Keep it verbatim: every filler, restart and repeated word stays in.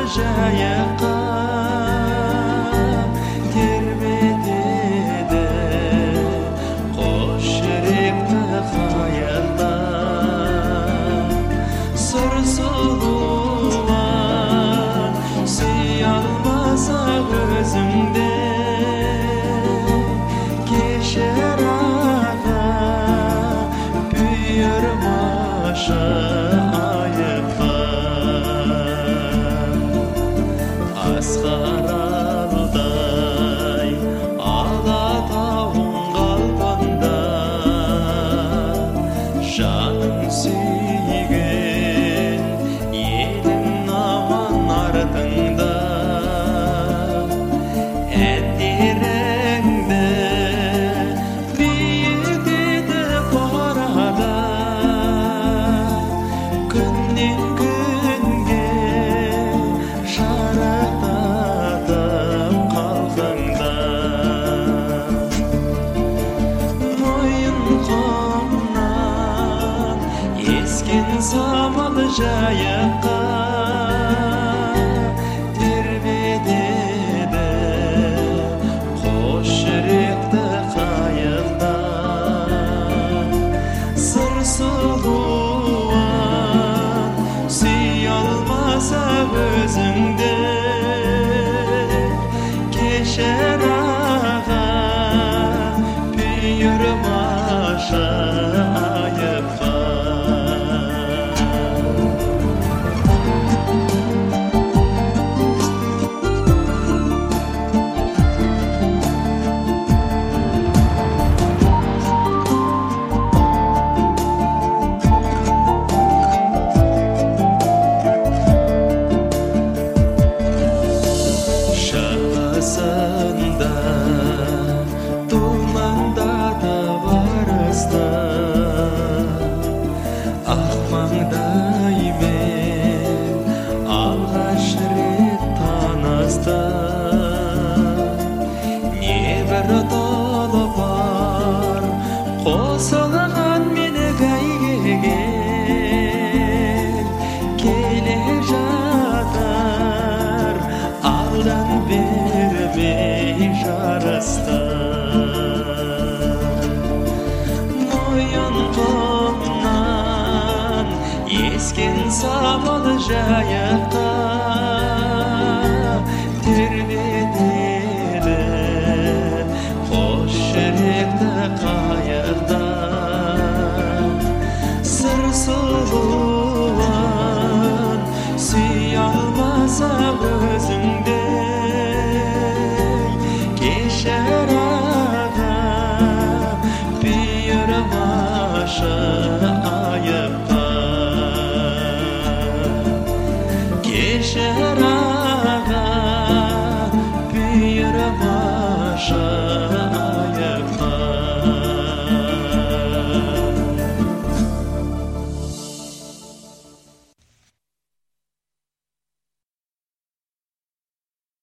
жайыққа тербетеді қош жүректі қайықта сыр сұлуын сүй алмасақ өзіңде кешір аға бұйырмашы асқаралдай алатауың қалпында жаның сүйген елің аман артыңда әндеріңді биіктеді қорада күннен күнге самал жайыққа тербетеді қош жүректі қайықта сыр сұлуын сүй алмасақ өзіңде кешір аға бұйырмашы айыпқа думандатып арыста ақ маңдаймен алғаш рет танысты небір тұлпар қосылған мені бәйгеге келе жатыр алдан бермей жарысты мойынқұмнан ескен самал жайыққа тербетеді қош жүректі қайықта сыр сұлуын сүй алмасақ өзіңде кешір аға бұйырмашы айыпқа кешір аға бұйырмашы